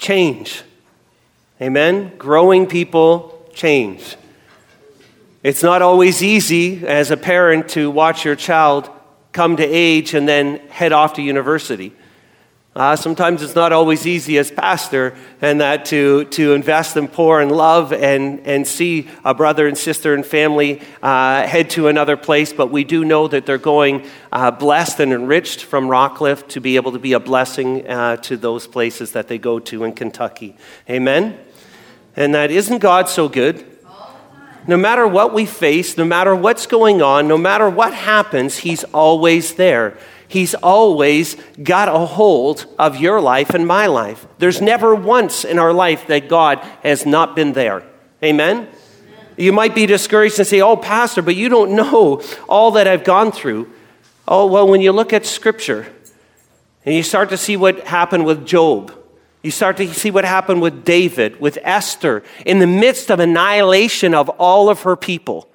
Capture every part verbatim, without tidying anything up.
change. Amen? Growing people change. It's not always easy as a parent to watch your child come to age and then head off to university. Uh, sometimes it's not always easy as pastor and that to, to invest and pour in love and, and see a brother and sister and family uh, head to another place. But we do know that they're going uh, blessed and enriched from Rockcliffe to be able to be a blessing uh, to those places that they go to in Kentucky. Amen? And that isn't God so good? No matter what we face, no matter what's going on, no matter what happens, He's always there. He's always got a hold of your life and my life. There's never once in our life that God has not been there. Amen? Amen? You might be discouraged and say, oh, Pastor, but you don't know all that I've gone through. Oh, well, when you look at Scripture and you start to see what happened with Job, you start to see what happened with David, with Esther, in the midst of annihilation of all of her people.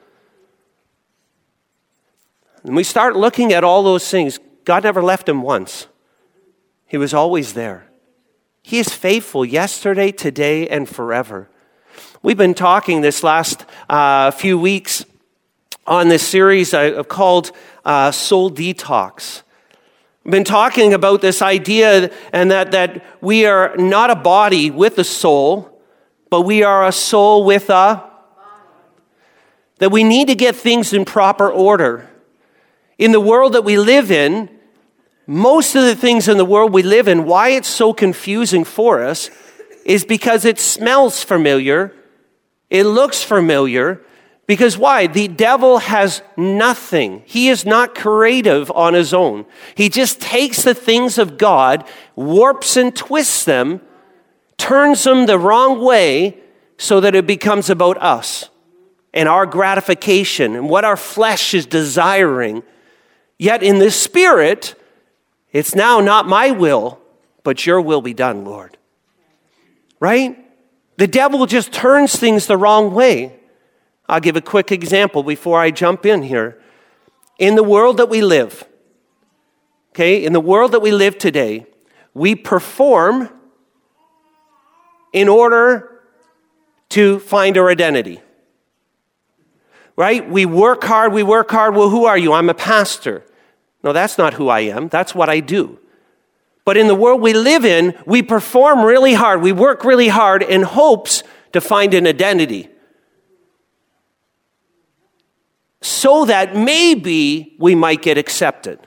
And we start looking at all those things. God never left him once. He was always there. He is faithful yesterday, today, and forever. We've been talking this last uh, few weeks on this series I've called uh, Soul Detox. We've been talking about this idea and that, that we are not a body with a soul, but we are a soul with a... That we need to get things in proper order. In the world that we live in, most of the things in the world we live in, why it's so confusing for us is because it smells familiar, it looks familiar, because why? The devil has nothing. He is not creative on his own. He just takes the things of God, warps and twists them, turns them the wrong way so that it becomes about us and our gratification and what our flesh is desiring. Yet in the Spirit, it's now not my will, but your will be done, Lord. Right? The devil just turns things the wrong way. I'll give a quick example before I jump in here. In the world that we live, okay, in the world that we live today, we perform in order to find our identity. Right? We work hard, we work hard. Well, who are you? I'm a pastor. No, that's not who I am. That's what I do. But in the world we live in, we perform really hard. We work really hard in hopes to find an identity. So that maybe we might get accepted.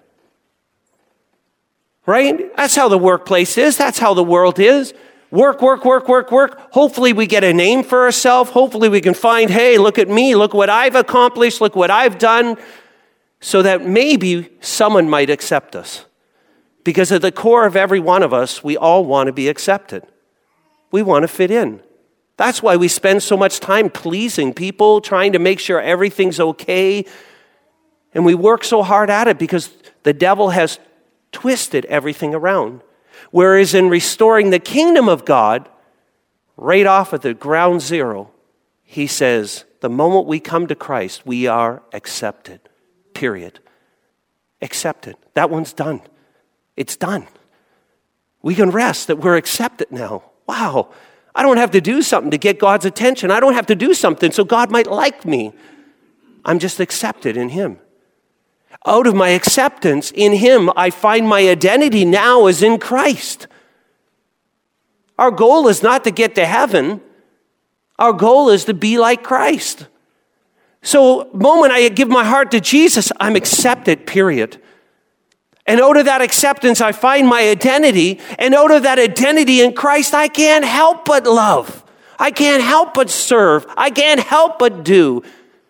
Right? That's how the workplace is. That's how the world is. Work, work, work, work, work. Hopefully we get a name for ourselves. Hopefully we can find, hey, look at me. Look what I've accomplished. Look what I've done. So that maybe someone might accept us. Because at the core of every one of us, we all want to be accepted. We want to fit in. That's why we spend so much time pleasing people, trying to make sure everything's okay. And we work so hard at it because the devil has twisted everything around. Whereas in restoring the kingdom of God, right off at the ground zero, he says, the moment we come to Christ, we are accepted. Period. Accepted. That one's done. It's done. We can rest that we're accepted now. Wow. I don't have to do something to get God's attention. I don't have to do something so God might like me. I'm just accepted in him. Out of my acceptance in him, I find my identity now is in Christ. Our goal is not to get to heaven. Our goal is to be like Christ. So the moment I give my heart to Jesus, I'm accepted, period. And out of that acceptance, I find my identity. And out of that identity in Christ, I can't help but love. I can't help but serve. I can't help but do.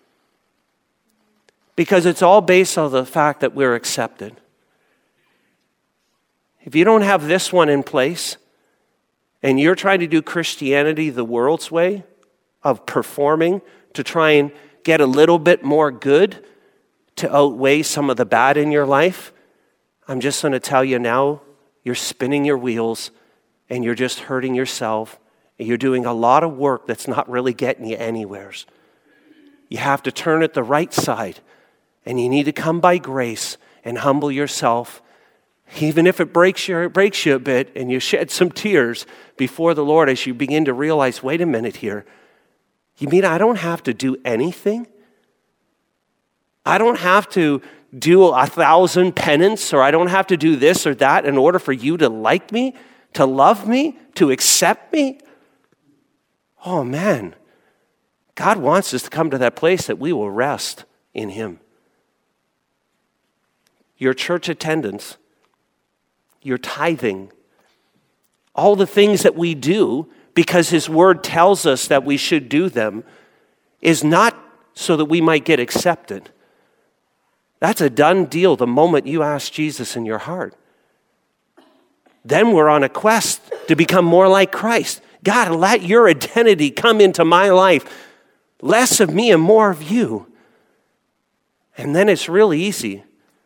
Because it's all based on the fact that we're accepted. If you don't have this one in place, and you're trying to do Christianity the world's way of performing to try and get a little bit more good to outweigh some of the bad in your life, I'm just going to tell you now, you're spinning your wheels and you're just hurting yourself. And you're doing a lot of work that's not really getting you anywheres. You have to turn it the right side. And you need to come by grace and humble yourself. Even if it breaks you, it breaks you a bit and you shed some tears before the Lord as you begin to realize, wait a minute here. You mean I don't have to do anything? I don't have to do a thousand penance, or I don't have to do this or that in order for you to like me, to love me, to accept me? Oh man, God wants us to come to that place that we will rest in him. Your church attendance, your tithing, all the things that we do because his word tells us that we should do them is not so that we might get accepted. That's a done deal the moment you ask Jesus in your heart. Then we're on a quest to become more like Christ. God, let your identity come into my life. Less of me and more of you. And then it's really easy.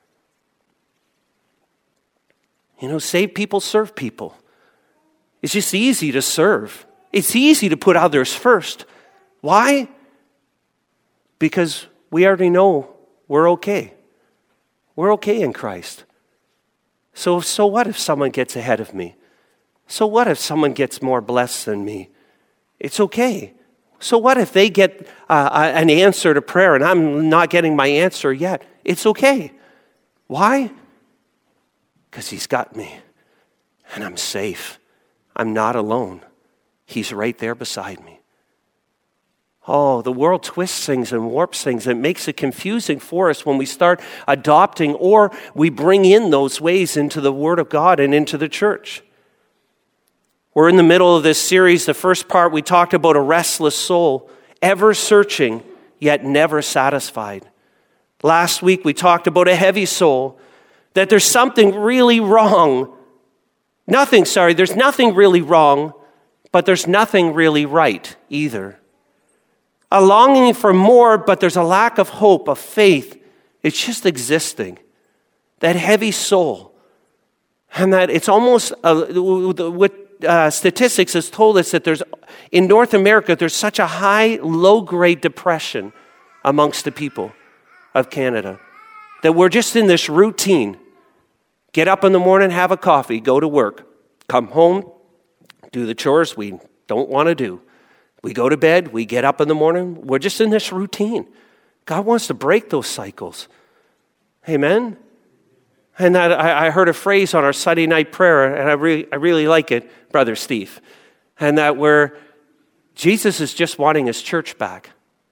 You know, save people, serve people. It's just easy to serve. It's easy to put others first. Why? Because we already know we're okay. We're okay in Christ. So, so what if someone gets ahead of me? So what if someone gets more blessed than me? It's okay. So what if they get uh, an answer to prayer and I'm not getting my answer yet? It's okay. Why? Because he's got me and I'm safe. I'm not alone. He's right there beside me. Oh, the world twists things and warps things. It makes it confusing for us when we start adopting or we bring in those ways into the Word of God and into the church. We're in the middle of this series. The first part, we talked about a restless soul, ever searching, yet never satisfied. Last week, we talked about a heavy soul, that there's something really wrong. Nothing, sorry, there's nothing really wrong, but there's nothing really right either. A longing for more, but there's a lack of hope, of faith. It's just existing. That heavy soul. And that it's almost, uh, what uh, statistics has told us that there's, in North America, there's such a high, low-grade depression amongst the people of Canada. That we're just in this routine. Get up in the morning, have a coffee, go to work. Come home, do the chores we don't want to do. We go to bed, we get up in the morning, we're just in this routine. God wants to break those cycles. Amen? And that, I, I heard a phrase on our Sunday night prayer, and I really, I really like it, Brother Steve, and that where Jesus is just wanting his church back.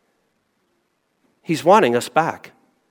He's wanting us back.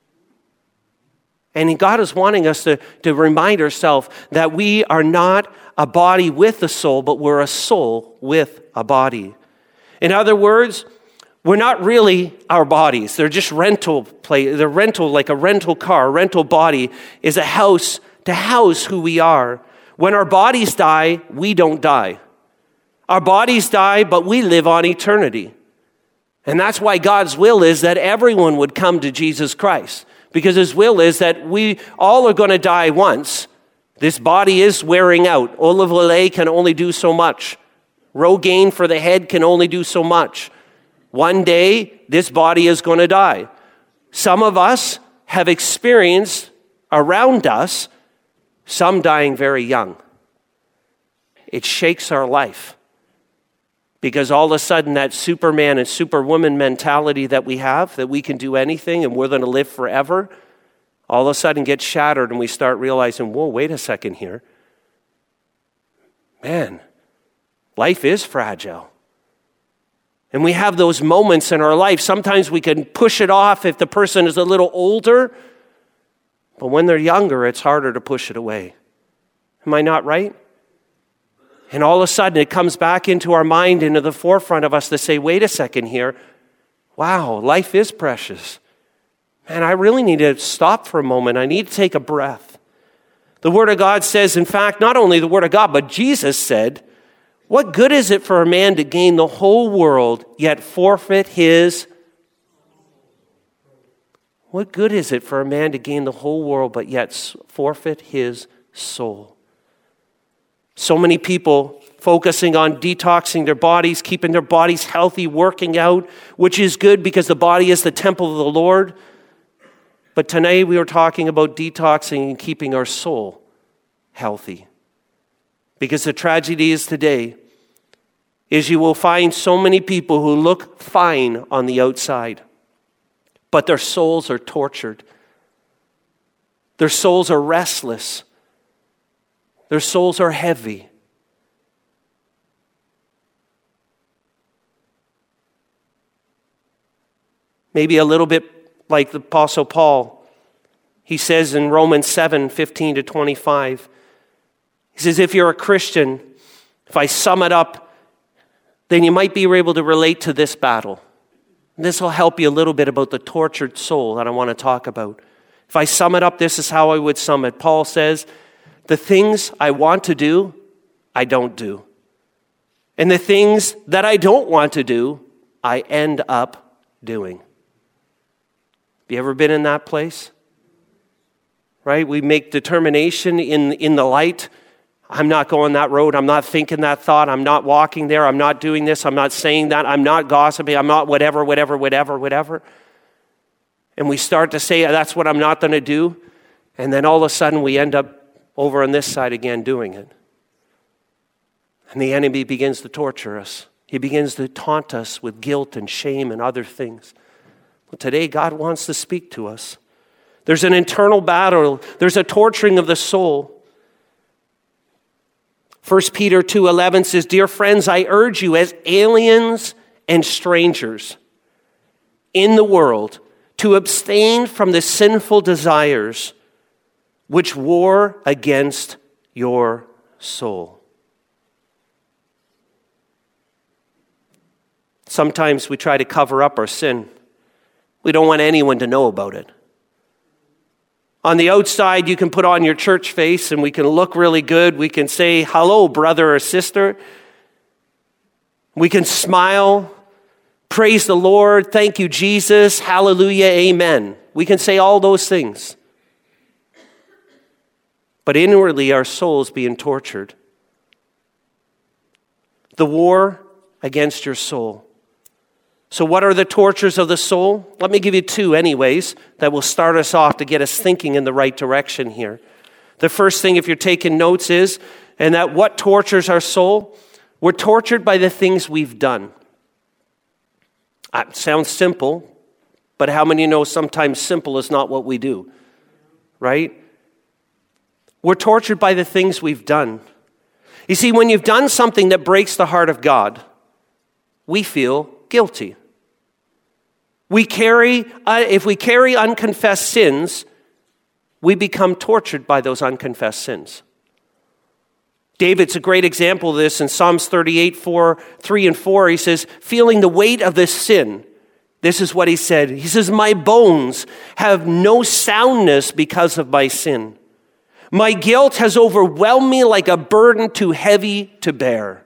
And God is wanting us to, to remind ourselves that we are not a body with a soul, but we're a soul with a body. In other words, we're not really our bodies. They're just rental play. They're rental, like a rental car. A rental body is a house to house who we are. When our bodies die, we don't die. Our bodies die, but we live on eternity. And that's why God's will is that everyone would come to Jesus Christ. Because his will is that we all are going to die once. This body is wearing out. Olive Olay can only do so much. Rogaine for the head can only do so much. One day, this body is going to die. Some of us have experienced around us some dying very young. It shakes our life. Because all of a sudden that Superman and Superwoman mentality that we have, that we can do anything and we're going to live forever, all of a sudden gets shattered and we start realizing, whoa, wait a second here. Man, life is fragile. And we have those moments in our life. Sometimes we can push it off if the person is a little older. But when they're younger, it's harder to push it away. Am I not right? And all of a sudden it comes back into our mind, into the forefront of us to say, wait a second here. Wow, life is precious. Man, I really need to stop for a moment. I need to take a breath. The Word of God says, in fact, not only the Word of God, but Jesus said, what good is it for a man to gain the whole world, yet forfeit his... What good is it for a man to gain the whole world, but yet forfeit his soul? So many people focusing on detoxing their bodies, keeping their bodies healthy, working out, which is good because the body is the temple of the Lord. But tonight we were talking about detoxing and keeping our soul healthy. Because the tragedy is today is you will find so many people who look fine on the outside, but their souls are tortured. Their souls are restless. Their souls are heavy. Maybe a little bit like the Apostle Paul. He says in Romans seven, fifteen to twenty-five, he says, if you're a Christian, if I sum it up, then you might be able to relate to this battle. And this will help you a little bit about the tortured soul that I want to talk about. If I sum it up, this is how I would sum it. Paul says, the things I want to do, I don't do. And the things that I don't want to do, I end up doing. Have you ever been in that place? Right? We make determination in, in the light. I'm not going that road. I'm not thinking that thought. I'm not walking there. I'm not doing this. I'm not saying that. I'm not gossiping. I'm not whatever, whatever, whatever, whatever. And we start to say, that's what I'm not going to do. And then all of a sudden we end up over on this side again doing it. And the enemy begins to torture us. He begins to taunt us with guilt and shame and other things. But today God wants to speak to us. There's an internal battle. There's a torturing of the soul. First Peter two eleven says, dear friends, I urge you as aliens and strangers in the world to abstain from the sinful desires which war against your soul. Sometimes we try to cover up our sin. We don't want anyone to know about it. On the outside, you can put on your church face and we can look really good. We can say, hello, brother or sister. We can smile, praise the Lord, thank you, Jesus, hallelujah, amen. We can say all those things. But inwardly, our soul's being tortured. The war against your soul. So what are the tortures of the soul? Let me give you two anyways that will start us off to get us thinking in the right direction here. The first thing, if you're taking notes, is, and that what tortures our soul? We're tortured by the things we've done. It sounds simple, but how many know sometimes simple is not what we do, right? We're tortured by the things we've done. You see, when you've done something that breaks the heart of God, we feel guilty. We carry, uh, if we carry unconfessed sins, we become tortured by those unconfessed sins. David's a great example of this in Psalms thirty-eight, four, three and four. He says, feeling the weight of this sin, this is what he said. He says, my bones have no soundness because of my sin. My guilt has overwhelmed me like a burden too heavy to bear.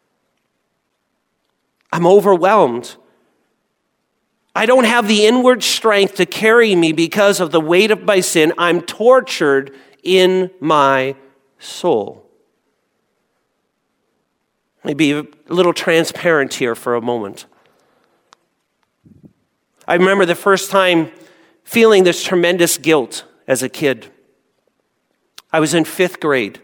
I'm overwhelmed. I don't have the inward strength to carry me because of the weight of my sin. I'm tortured in my soul. Let me be a little transparent here for a moment. I remember the first time feeling this tremendous guilt as a kid. I was in fifth grade.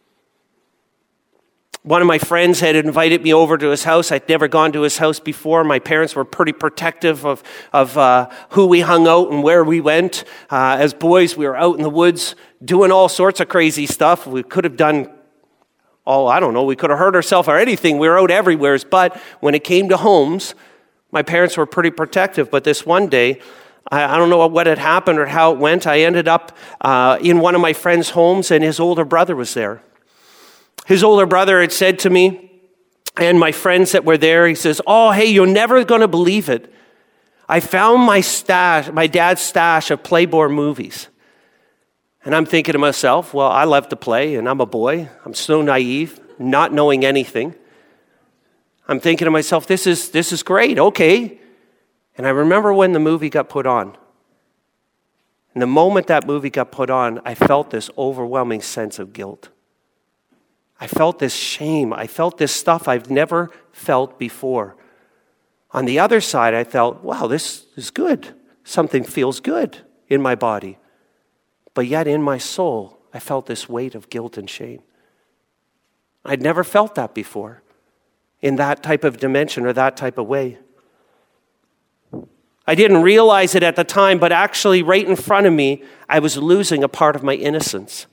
One of my friends had invited me over to his house. I'd never gone to his house before. My parents were pretty protective of, of uh, who we hung out and where we went. Uh, as boys, we were out in the woods doing all sorts of crazy stuff. We could have done, oh, I don't know, we could have hurt ourselves or anything. We were out everywhere. But when it came to homes, my parents were pretty protective. But this one day, I, I don't know what had happened or how it went. I ended up uh, in one of my friend's homes, and his older brother was there. His older brother had said to me, and my friends that were there, he says, oh, hey, you're never going to believe it. I found my stash, my dad's stash of Playboy movies. And I'm thinking to myself, well, I love to play, and I'm a boy. I'm so naive, not knowing anything. I'm thinking to myself, this is this is great, okay. And I remember when the movie got put on. And the moment that movie got put on, I felt this overwhelming sense of guilt. I felt this shame. I felt this stuff I've never felt before. On the other side, I felt, wow, this is good. Something feels good in my body. But yet in my soul, I felt this weight of guilt and shame. I'd never felt that before in that type of dimension or that type of way. I didn't realize it at the time, but actually right in front of me, I was losing a part of my innocence.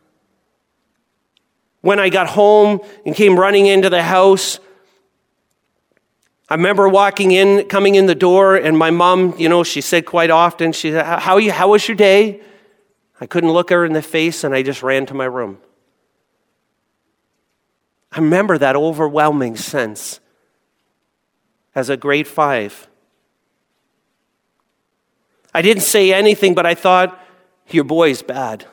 When I got home and came running into the house, I remember walking in, coming in the door, and my mom, you know, she said quite often, she said, how, are you, how was your day? I couldn't look her in the face, and I just ran to my room. I remember that overwhelming sense as a grade five. I didn't say anything, but I thought, your boy's bad.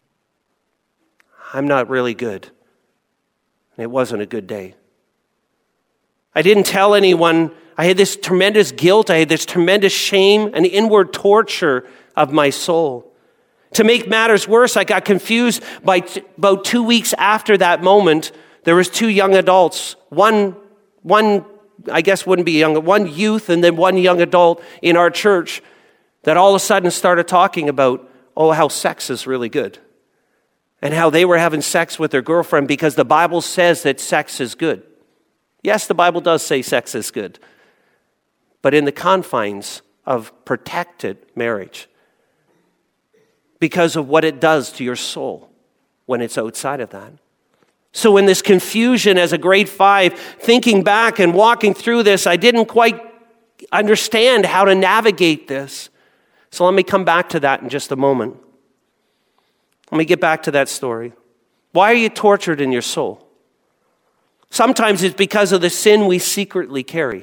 I'm not really good. And it wasn't a good day. I didn't tell anyone. I had this tremendous guilt. I had this tremendous shame, an inward torture of my soul. To make matters worse, I got confused by t- about two weeks after that moment. There was two young adults, one, one I guess wouldn't be young, one youth and then one young adult in our church that all of a sudden started talking about, oh, how sex is really good. And how they were having sex with their girlfriend because the Bible says that sex is good. Yes, the Bible does say sex is good, but in the confines of protected marriage because of what it does to your soul when it's outside of that. So in this confusion as a grade five, thinking back and walking through this, I didn't quite understand how to navigate this. So let me come back to that in just a moment. Let me get back to that story. Why are you tortured in your soul? Sometimes it's because of the sin we secretly carry.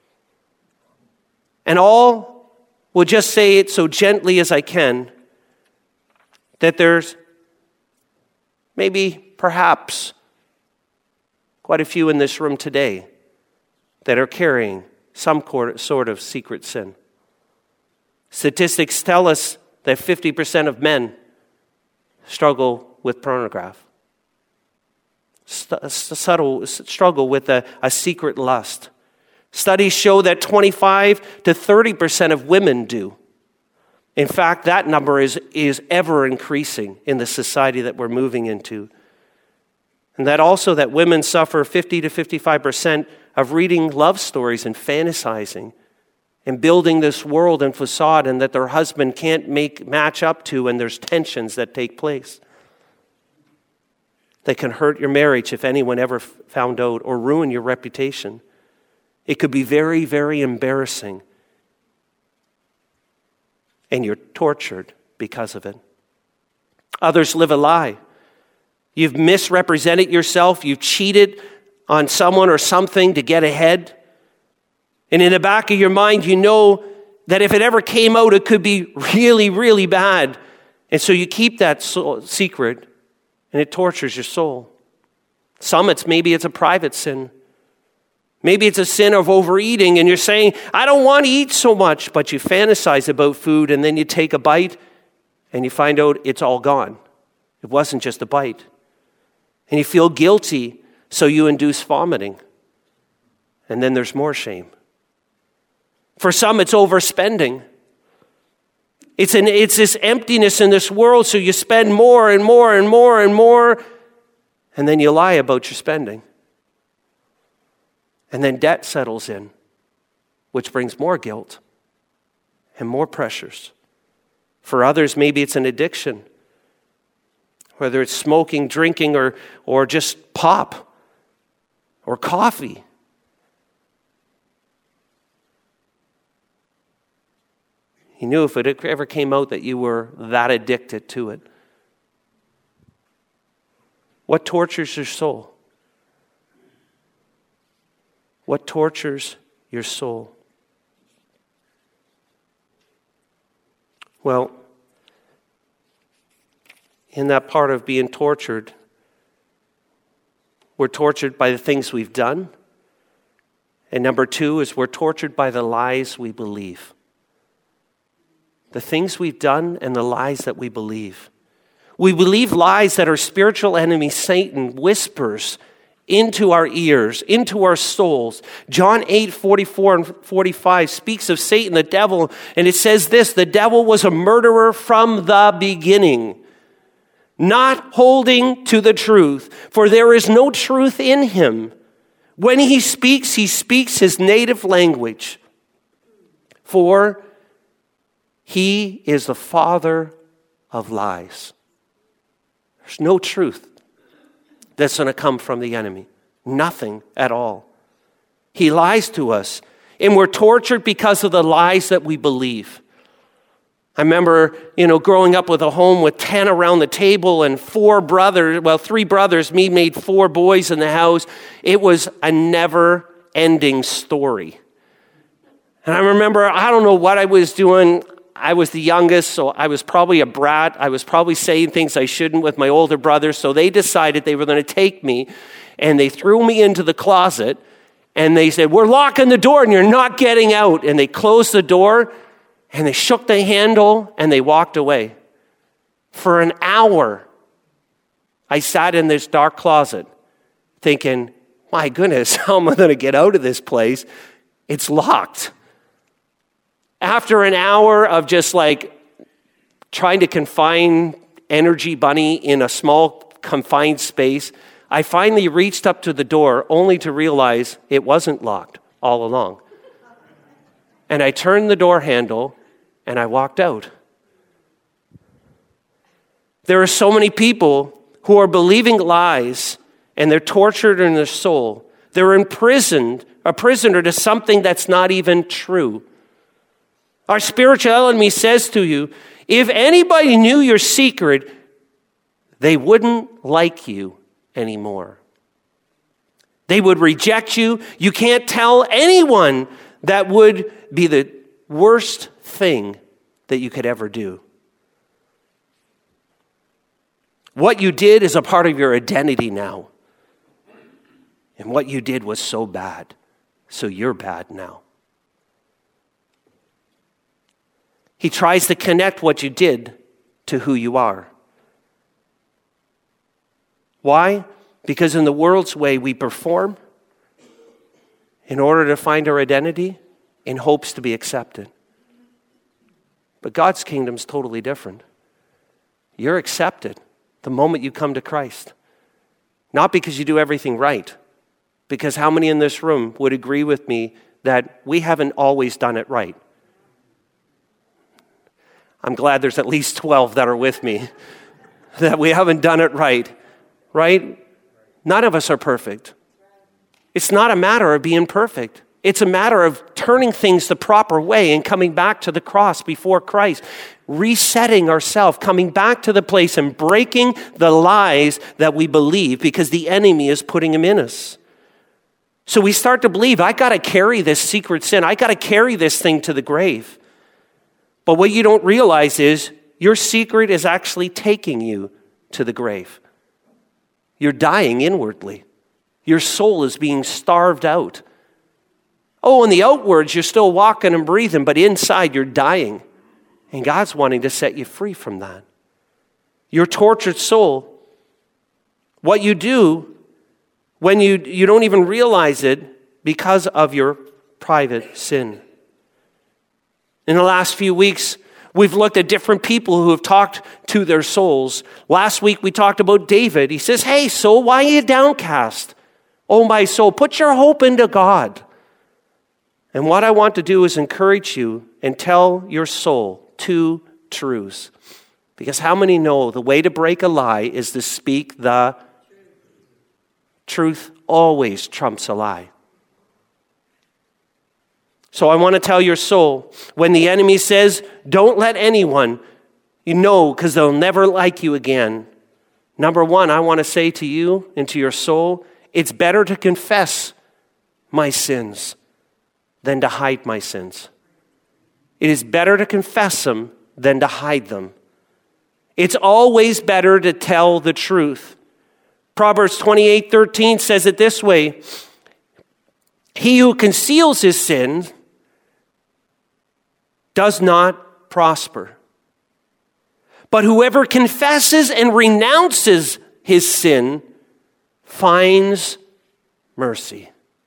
And all will just say it so gently as I can, that there's maybe, perhaps, quite a few in this room today that are carrying some sort of secret sin. Statistics tell us that fifty percent of men struggle with pornography. St- subtle struggle with a, a secret lust. Studies show that twenty-five to thirty percent of women do. In fact, that number is, is ever increasing in the society that we're moving into. And that also that women suffer fifty to fifty-five percent of reading love stories and fantasizing and building this world and facade and that their husband can't make match up to, and there's tensions that take place that can hurt your marriage if anyone ever found out, or ruin your reputation. It could be very, very embarrassing, and you're tortured because of it. Others live a lie. You've misrepresented yourself. You've cheated on someone or something to get ahead. And in the back of your mind, you know that if it ever came out, it could be really, really bad. And so you keep that soul, secret, and it tortures your soul. Some, it's maybe it's a private sin. Maybe it's a sin of overeating, and you're saying, I don't want to eat so much, but you fantasize about food, and then you take a bite, and you find out it's all gone. It wasn't just a bite. And you feel guilty, so you induce vomiting. And then there's more shame. For some, it's overspending. It's an it's this emptiness in this world, so you spend more and more and more and more, and then you lie about your spending. And then debt settles in, which brings more guilt and more pressures. For others, maybe it's an addiction, whether it's smoking, drinking, or, or just pop or coffee. He knew if it ever came out that you were that addicted to it. What tortures your soul? What tortures your soul? Well, in that part of being tortured, we're tortured by the things we've done. And number two is we're tortured by the lies we believe. The things we've done and the lies that we believe. We believe lies that our spiritual enemy, Satan, whispers into our ears, into our souls. John eight, forty-four and forty-five speaks of Satan, the devil, and it says this: the devil was a murderer from the beginning. not holding to the truth, for there is no truth in him. When he speaks, he speaks his native language, for he is the father of lies. There's no truth that's going to come from the enemy. Nothing at all. He lies to us, and we're tortured because of the lies that we believe. I remember, you know, growing up with a home with ten around the table and four brothers, well, three brothers, me made four boys in the house. It was a never-ending story. And I remember, I don't know what I was doing. I was the youngest, so I was probably a brat. I was probably saying things I shouldn't with my older brothers. So they decided they were going to take me, and they threw me into the closet, and they said, we're locking the door, and you're not getting out. And they closed the door, and they shook the handle, and they walked away. For an hour, I sat in this dark closet thinking, my goodness, how am I going to get out of this place? It's locked. After an hour of just like trying to confine Energy Bunny in a small confined space, I finally reached up to the door only to realize it wasn't locked all along. And I turned the door handle and I walked out. There are so many people who are believing lies and they're tortured in their soul. They're imprisoned, a prisoner to something that's not even true. Our spiritual enemy says to you, if anybody knew your secret, they wouldn't like you anymore. They would reject you. You can't tell anyone. That would be the worst thing that you could ever do. What you did is a part of your identity now. And what you did was so bad, so you're bad now. He tries to connect what you did to who you are. Why? Because in the world's way, we perform in order to find our identity in hopes to be accepted. But God's kingdom is totally different. You're accepted the moment you come to Christ. Not because you do everything right, because how many in this room would agree with me that we haven't always done it right? I'm glad there's at least twelve that are with me, that we haven't done it right, right? None of us are perfect. It's not a matter of being perfect. It's a matter of turning things the proper way and coming back to the cross before Christ, resetting ourselves, coming back to the place and breaking the lies that we believe because the enemy is putting them in us. So we start to believe, I got to carry this secret sin. I got to carry this thing to the grave. But what you don't realize is your secret is actually taking you to the grave. You're dying inwardly. Your soul is being starved out. Oh, in the outwards, you're still walking and breathing, but inside you're dying. And God's wanting to set you free from that. Your tortured soul, what you do when you, you don't even realize it because of your private sin. In the last few weeks, we've looked at different people who have talked to their souls. Last week, we talked about David. He says, hey, soul, why are you downcast? Oh, my soul, put your hope into God. And what I want to do is encourage you and tell your soul two truths. Because how many know the way to break a lie is to speak the truth always trumps a lie. So I want to tell your soul, when the enemy says, don't let anyone, you know, because they'll never like you again. Number one, I want to say to you and to your soul, it's better to confess my sins than to hide my sins. It is better to confess them than to hide them. It's always better to tell the truth. Proverbs twenty-eight thirteen says it this way, he who conceals his sin does not prosper. But whoever confesses and renounces his sin finds mercy.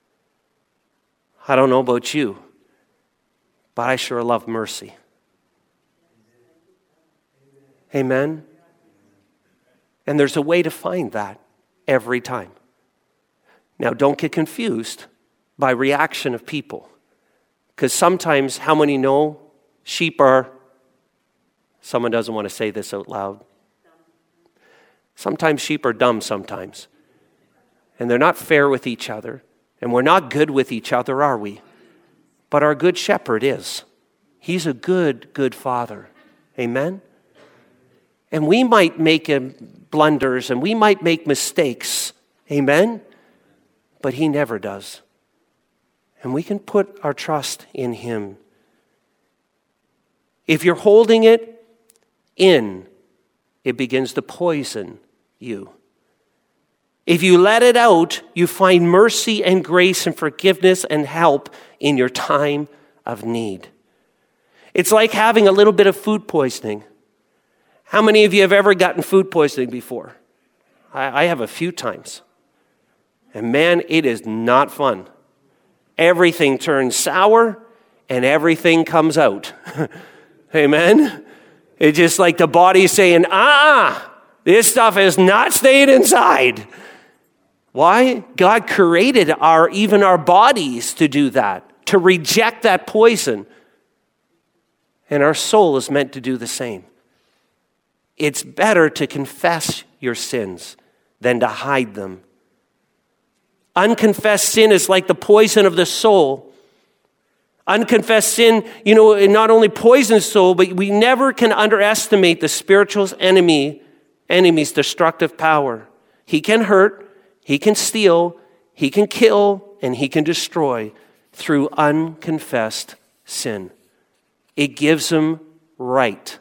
I don't know about you, but I sure love mercy. Amen? And there's a way to find that every time. Now, don't get confused by reaction of people. Because sometimes, how many know sheep are, someone doesn't want to say this out loud. Sometimes sheep are dumb sometimes. And they're not fair with each other. And we're not good with each other, are we? But our good shepherd is. He's a good, good father. Amen? And we might make blunders and we might make mistakes. Amen? But he never does. And we can put our trust in him. If you're holding it in, it begins to poison you. If you let it out, you find mercy and grace and forgiveness and help in your time of need. It's like having a little bit of food poisoning. How many of you have ever gotten food poisoning before? I, I have a few times. And man, it is not fun. Everything turns sour and everything comes out. Amen? It's just like the body saying, ah, this stuff is not staying inside. Why? God created our even our bodies to do that, to reject that poison. And our soul is meant to do the same. It's better to confess your sins than to hide them. Unconfessed sin is like the poison of the soul. Unconfessed sin, you know, it not only poisons soul, but we never can underestimate the spiritual enemy, enemy's destructive power. He can hurt, he can steal, he can kill, and he can destroy through unconfessed sin. It gives him right.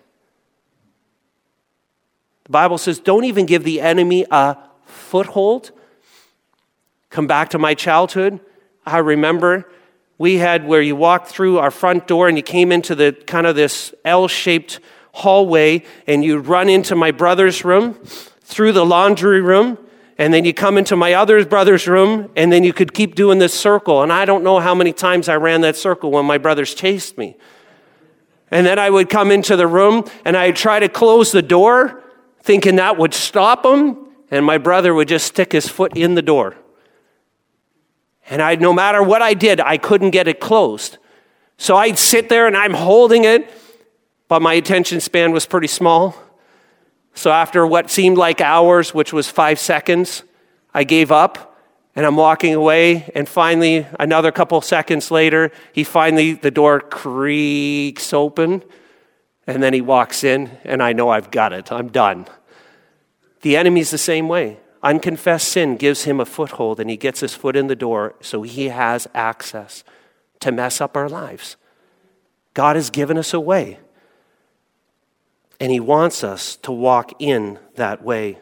The Bible says, don't even give the enemy a foothold. Come back to my childhood. I remember we had where you walked through our front door and you came into the kind of this L-shaped hallway and you run into my brother's room, through the laundry room, and then you come into my other brother's room, and then you could keep doing this circle. And I don't know how many times I ran that circle when my brothers chased me. And then I would come into the room and I'd try to close the door, thinking that would stop him, and my brother would just stick his foot in the door. And I, no matter what I did, I couldn't get it closed. So I'd sit there and I'm holding it, but my attention span was pretty small. So after what seemed like hours, which was five seconds, I gave up and I'm walking away. And finally, another couple seconds later, he finally, the door creaks open. And then he walks in and I know I've got it. I'm done. The enemy's the same way. Unconfessed sin gives him a foothold and he gets his foot in the door so he has access to mess up our lives. God has given us a way. And he wants us to walk in that way.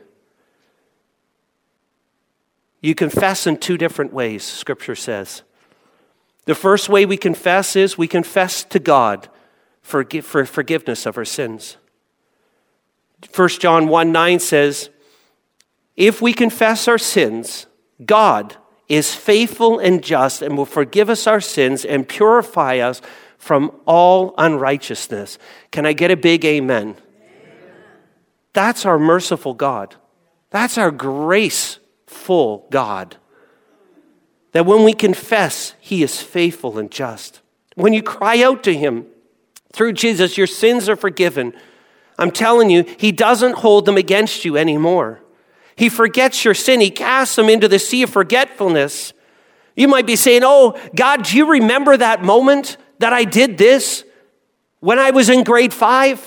You confess in two different ways, Scripture says. The first way we confess is we confess to God for, for forgiveness of our sins. First John one nine says, if we confess our sins, God is faithful and just and will forgive us our sins and purify us from all unrighteousness. Can I get a big amen? Amen. That's our merciful God. That's our graceful God. That when we confess, he is faithful and just. When you cry out to him through Jesus, your sins are forgiven. I'm telling you, he doesn't hold them against you anymore. He forgets your sin. He casts them into the sea of forgetfulness. You might be saying, oh, God, do you remember that moment that I did this when I was in grade five?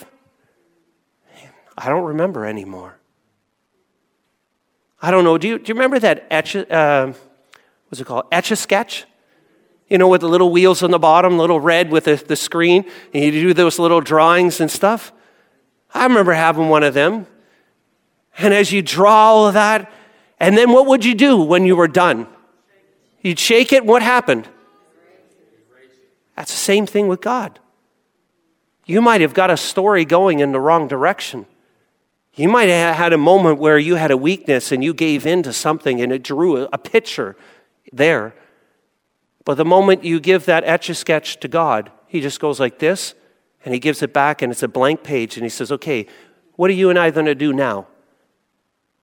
I don't remember anymore. I don't know. Do you, do you remember that etch, uh, what's it called? Etch-a-sketch? You know, with the little wheels on the bottom, little red with the, the screen, and you do those little drawings and stuff. I remember having one of them. And as you draw all of that, and then what would you do when you were done? You'd shake it. What happened? That's the same thing with God. You might have got a story going in the wrong direction. You might have had a moment where you had a weakness and you gave in to something and it drew a, a picture there. But the moment you give that etch-a-sketch to God, he just goes like this and he gives it back and it's a blank page and he says, okay, what are you and I going to do now?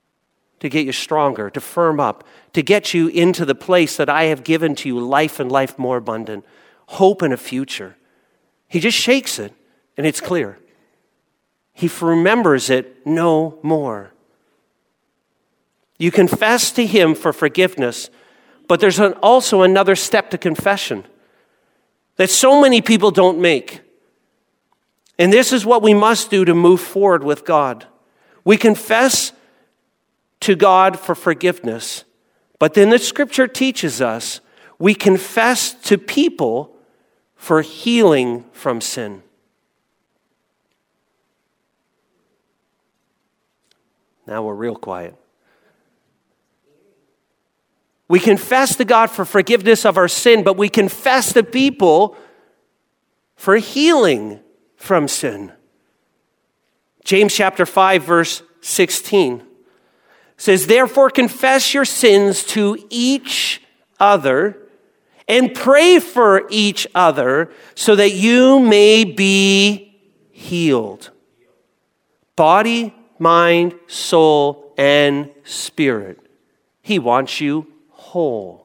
to get you stronger, to firm up, to get you into the place that I have given to you, life and life more abundant, hope and a future. He just shakes it, and it's clear. He remembers it no more. You confess to him for forgiveness, but there's an, also another step to confession that so many people don't make. And this is what we must do to move forward with God. We confess to God for forgiveness, but then the scripture teaches us we confess to people for healing from sin. Now we're real quiet. We confess to God for forgiveness of our sin, but we confess to people for healing from sin. James chapter five, verse sixteen says, therefore confess your sins to each other and pray for each other so that you may be healed. Body, mind, soul, and spirit. He wants you whole.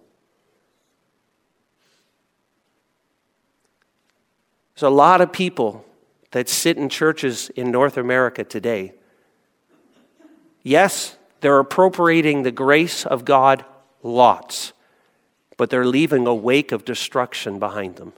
There's a lot of people that sit in churches in North America today. Yes, they're appropriating the grace of God lots, but they're leaving a wake of destruction behind them.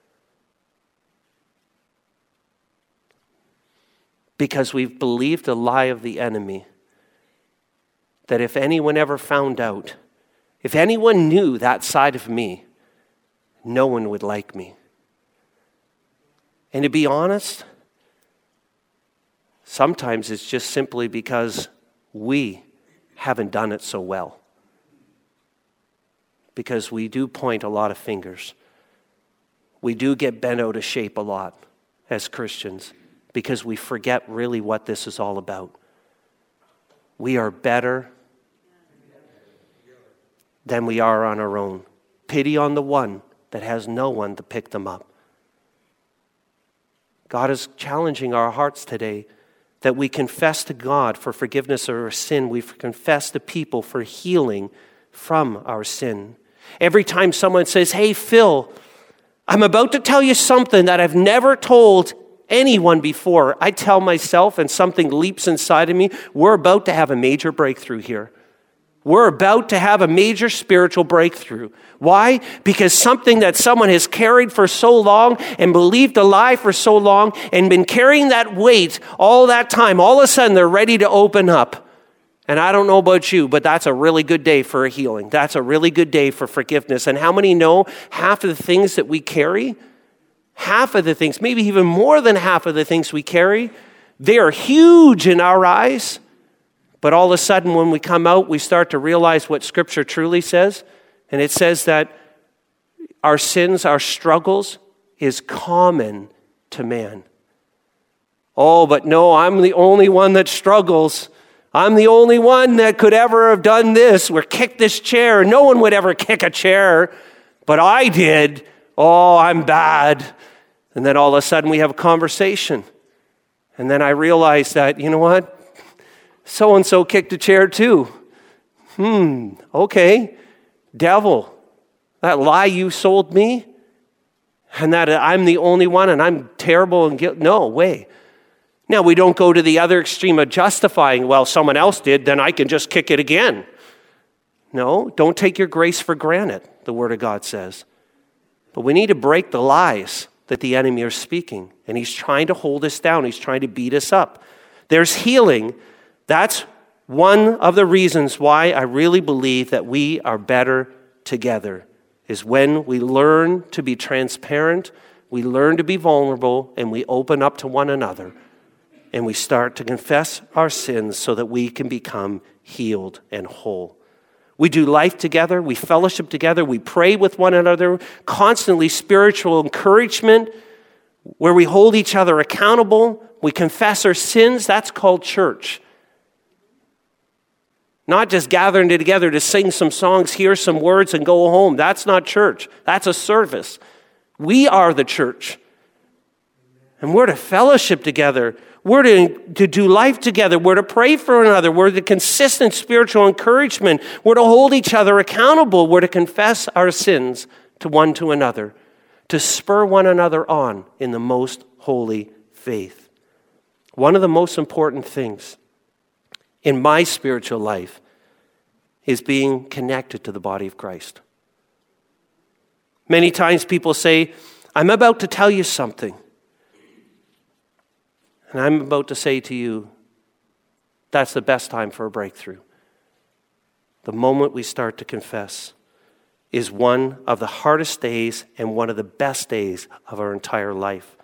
Because we've believed the lie of the enemy that if anyone ever found out, if anyone knew that side of me, no one would like me. And to be honest, sometimes it's just simply because we haven't done it so well. Because we do point a lot of fingers. We do get bent out of shape a lot as Christians because we forget really what this is all about. We are better than we are on our own. Pity on the one that has no one to pick them up. God is challenging our hearts today that we confess to God for forgiveness of our sin. We confess to people for healing from our sin. Every time someone says, hey, Phil, I'm about to tell you something that I've never told anyone before, I tell myself, and something leaps inside of me, we're about to have a major breakthrough here. We're about to have a major spiritual breakthrough. Why? Because something that someone has carried for so long and believed a lie for so long and been carrying that weight all that time, all of a sudden they're ready to open up. And I don't know about you, but that's a really good day for a healing. That's a really good day for forgiveness. And how many know half of the things that we carry, half of the things, maybe even more than half of the things we carry, they are huge in our eyes. But all of a sudden, when we come out, we start to realize what Scripture truly says. And it says that our sins, our struggles, is common to man. Oh, but no, I'm the only one that struggles. I'm the only one that could ever have done this or kicked this chair. No one would ever kick a chair, but I did. Oh, I'm bad. And then all of a sudden, we have a conversation. And then I realize that, you know what? So-and-so kicked a chair too. Hmm, okay. Devil, that lie you sold me, and that I'm the only one and I'm terrible and guilty. No way. Now, we don't go to the other extreme of justifying, well, someone else did, then I can just kick it again. No, don't take your grace for granted, the Word of God says. But we need to break the lies that the enemy is speaking, and he's trying to hold us down. He's trying to beat us up. There's healing. That's one of the reasons why I really believe that we are better together, is when we learn to be transparent, we learn to be vulnerable, and we open up to one another, and we start to confess our sins so that we can become healed and whole. We do life together, we fellowship together, we pray with one another, constantly spiritual encouragement, where we hold each other accountable, we confess our sins. That's called church. Not just gathering together to sing some songs, hear some words, and go home. That's not church. That's a service. We are the church. And we're to fellowship together. We're to, to do life together. We're to pray for one another. We're to consistent spiritual encouragement. We're to hold each other accountable. We're to confess our sins to one to another, to spur one another on in the most holy faith. One of the most important things in my spiritual life is being connected to the body of Christ. Many times people say, I'm about to tell you something. And I'm about to say to you, that's the best time for a breakthrough. The moment we start to confess is one of the hardest days and one of the best days of our entire life.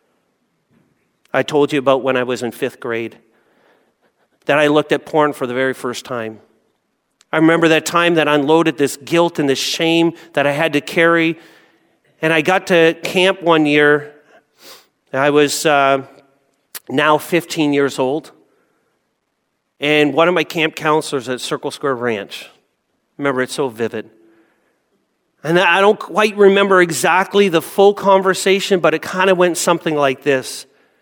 I told you about when I was in fifth grade, that I looked at porn for the very first time. I remember that time that unloaded this guilt and this shame that I had to carry. And I got to camp one year. I was uh, now fifteen years old. And one of my camp counselors at Circle Square Ranch, remember, it's so vivid. And I don't quite remember exactly the full conversation, but it kind of went something like this.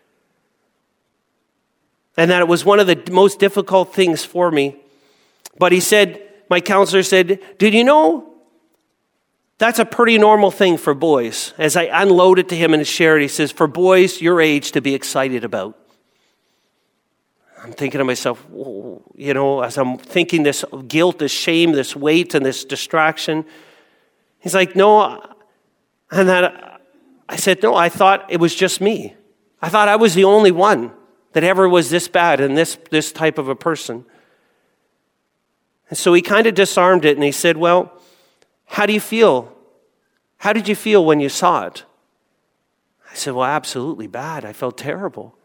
And that it was one of the most difficult things for me. But he said, my counselor said, did you know that's a pretty normal thing for boys? As I unloaded to him and shared, he says, for boys your age to be excited about. I'm thinking to myself, you know, as I'm thinking this guilt, this shame, this weight, and this distraction. He's like, no. And that I said, no, I thought it was just me. I thought I was the only one that ever was this bad and this, this type of a person. And so he kind of disarmed it and he said, well, how do you feel? How did you feel when you saw it? I said, well, absolutely bad. I felt terrible.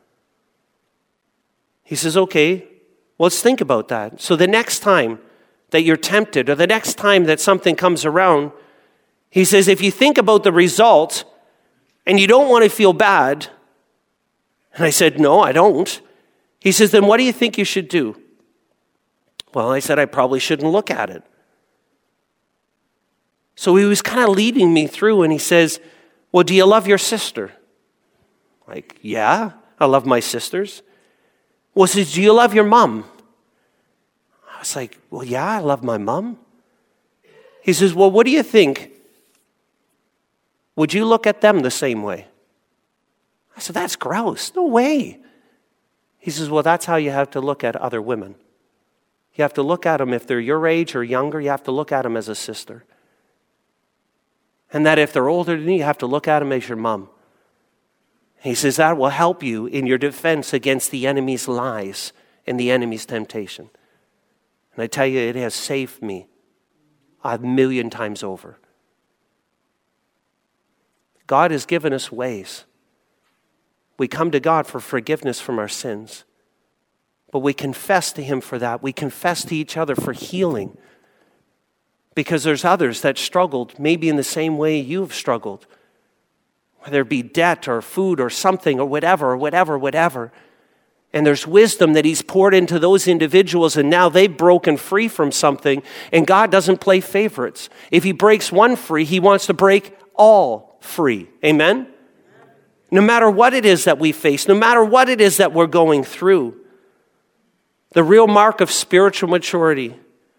He says, okay, well, let's think about that. So the next time that you're tempted or the next time that something comes around, he says, if you think about the result and you don't want to feel bad, and I said, no, I don't. He says, then what do you think you should do? Well, I said, I probably shouldn't look at it. So he was kind of leading me through, and he says, well, do you love your sister? Like, yeah, I love my sisters. Well, he says, do you love your mom? I was like, well, yeah, I love my mom. He says, well, what do you think? Would you look at them the same way? I said, that's gross. No way. He says, well, that's how you have to look at other women. You have to look at them, if they're your age or younger, you have to look at them as a sister. And that if they're older than you, you have to look at them as your mom. He says, that will help you in your defense against the enemy's lies and the enemy's temptation. And I tell you, it has saved me a million times over. God has given us ways. We come to God for forgiveness from our sins. But we confess to Him for that. We confess to each other for healing. Because there's others that struggled, maybe in the same way you've struggled. Whether it be debt or food or something or whatever, or whatever, whatever. And there's wisdom that He's poured into those individuals, and now they've broken free from something. And God doesn't play favorites. If He breaks one free, He wants to break all free. Amen? No matter what it is that we face, no matter what it is that we're going through, the real mark of spiritual maturity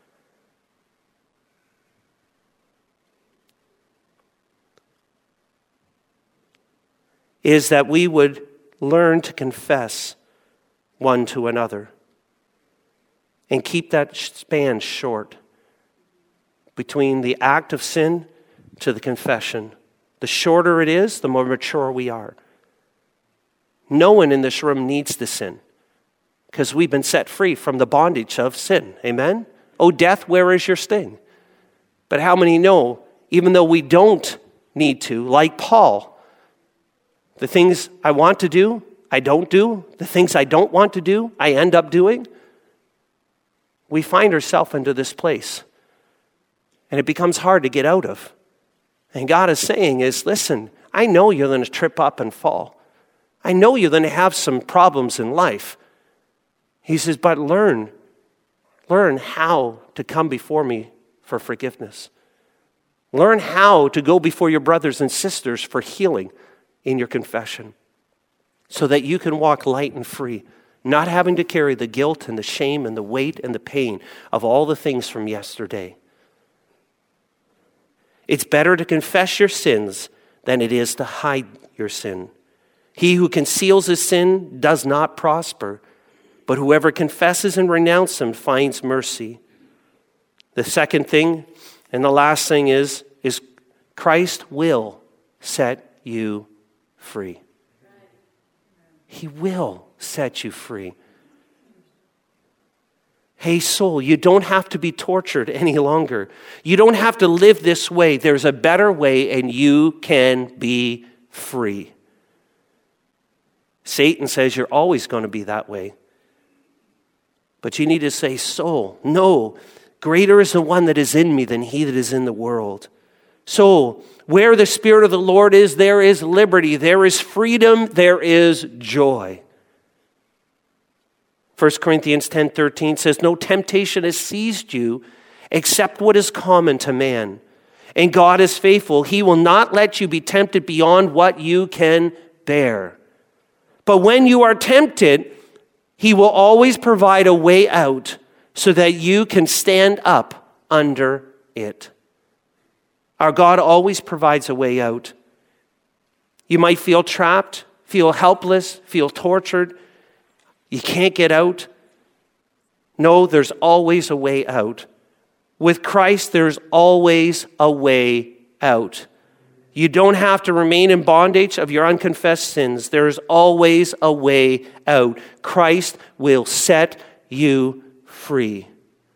is that we would learn to confess one to another and keep that span short between the act of sin to the confession. The shorter it is, the more mature we are. No one in this room needs to sin because we've been set free from the bondage of sin. Amen? Oh, death, where is your sting? But how many know, even though we don't need to, like Paul, the things I want to do, I don't do. The things I don't want to do, I end up doing. We find ourselves into this place. And it becomes hard to get out of. And God is saying is, listen, I know you're going to trip up and fall. I know you're going to have some problems in life. He says, but learn. Learn how to come before me for forgiveness. Learn how to go before your brothers and sisters for healing in your confession. so that you can walk light and free, not having to carry the guilt and the shame and the weight and the pain of all the things from yesterday. It's better to confess your sins than it is to hide your sin. He who conceals his sin does not prosper, but whoever confesses and renounces them finds mercy. The second thing and the last thing is, is Christ will set you free. He will set you free. Hey, soul, you don't have to be tortured any longer. You don't have to live this way. There's a better way, and you can be free. Satan says you're always going to be that way. But you need to say, soul, no, greater is the one that is in me than he that is in the world. So, where the Spirit of the Lord is, there is liberty, there is freedom, there is joy. First Corinthians ten thirteen says, no temptation has seized you except what is common to man. And God is faithful. He will not let you be tempted beyond what you can bear. But when you are tempted, he will always provide a way out so that you can stand up under it. Our God always provides a way out. You might feel trapped, feel helpless, feel tortured. You can't get out. No, there's always a way out. With Christ, there's always a way out. You don't have to remain in bondage of your unconfessed sins. There's always a way out. Christ will set you free.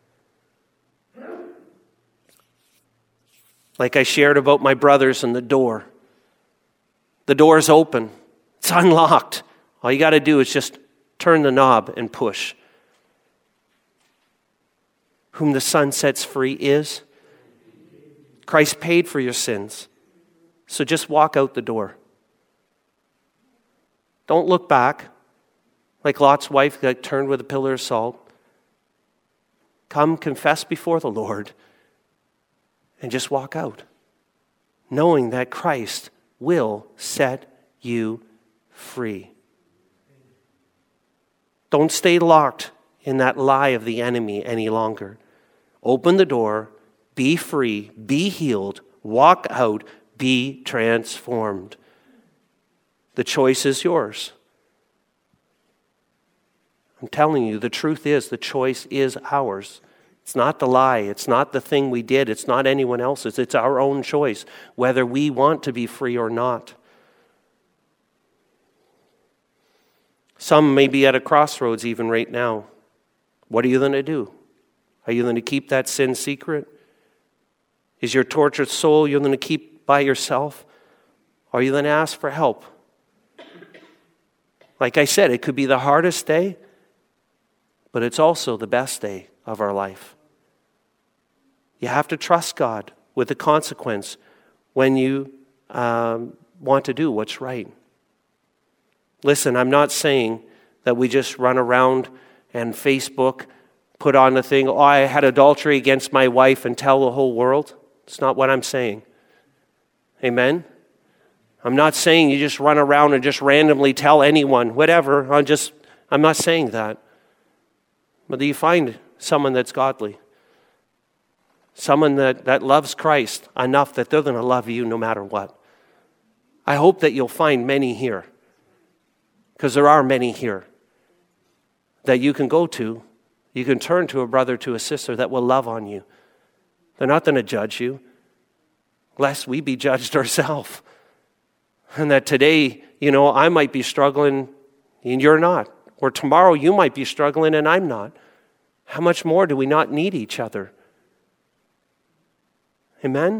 Like I shared about my brothers and the door. The door is open. It's unlocked. All you got to do is just turn the knob and push. Whom the Son sets free is. Christ paid for your sins. So just walk out the door. Don't look back like Lot's wife got turned with a pillar of salt. Come confess before the Lord and just walk out, knowing that Christ will set you free. Don't stay locked in that lie of the enemy any longer. Open the door, be free, be healed, walk out, be transformed. The choice is yours. I'm telling you, the truth is, the choice is ours. It's not the lie. It's not the thing we did. It's not anyone else's. It's our own choice, whether we want to be free or not. Some may be at a crossroads even right now. What are you going to do? Are you going to keep that sin secret? Is your tortured soul you're going to keep by yourself? Or are you going to ask for help? Like I said, it could be the hardest day, but it's also the best day of our life. You have to trust God with the consequence when you um, want to do what's right. Listen, I'm not saying that we just run around and Facebook, put on the thing, oh, I had adultery against my wife, and tell the whole world. It's not what I'm saying. Amen? I'm not saying you just run around and just randomly tell anyone, whatever. I'm just, I'm not saying that. But do you find someone that's godly? Someone that, that loves Christ enough that they're going to love you no matter what. I hope that you'll find many here, because there are many here that you can go to. You can turn to a brother, to a sister that will love on you. They're not going to judge you, lest we be judged ourselves. And that today, you know, I might be struggling and you're not. Or tomorrow you might be struggling and I'm not. How much more do we not need each other? Amen?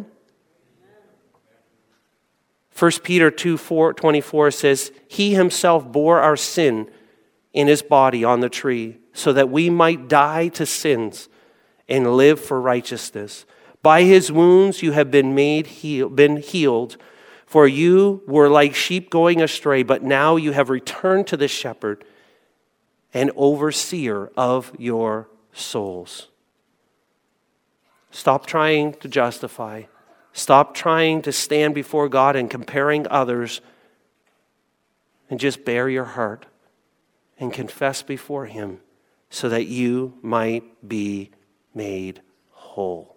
First Peter two twenty-four says, He himself bore our sin in his body on the tree, so that we might die to sins and live for righteousness. By his wounds you have been made heal, been healed, for you were like sheep going astray, but now you have returned to the shepherd and overseer of your souls. Stop trying to justify. Stop trying to stand before God and comparing others. and just bare your heart and confess before him so that you might be made whole.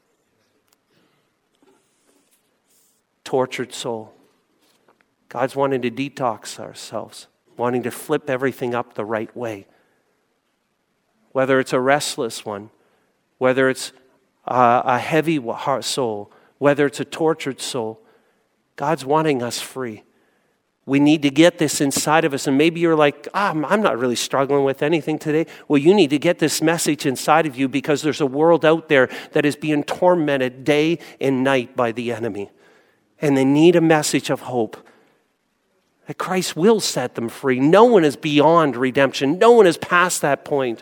Tortured soul. God's wanting to detox ourselves, wanting to flip everything up the right way. Whether it's a restless one, whether it's a, a heavy heart soul, whether it's a tortured soul, God's wanting us free. We need to get this inside of us. And maybe you're like, ah, I'm not really struggling with anything today. Well, you need to get this message inside of you because there's a world out there that is being tormented day and night by the enemy. And they need a message of hope that Christ will set them free. No one is beyond redemption. No one is past that point.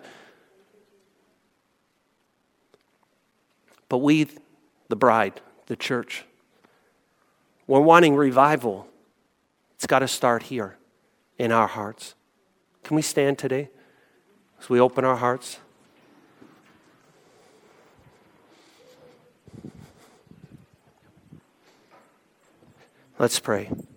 But we, the bride, the church, we're wanting revival. It's got to start here in our hearts. Can we stand today as we open our hearts? Let's pray.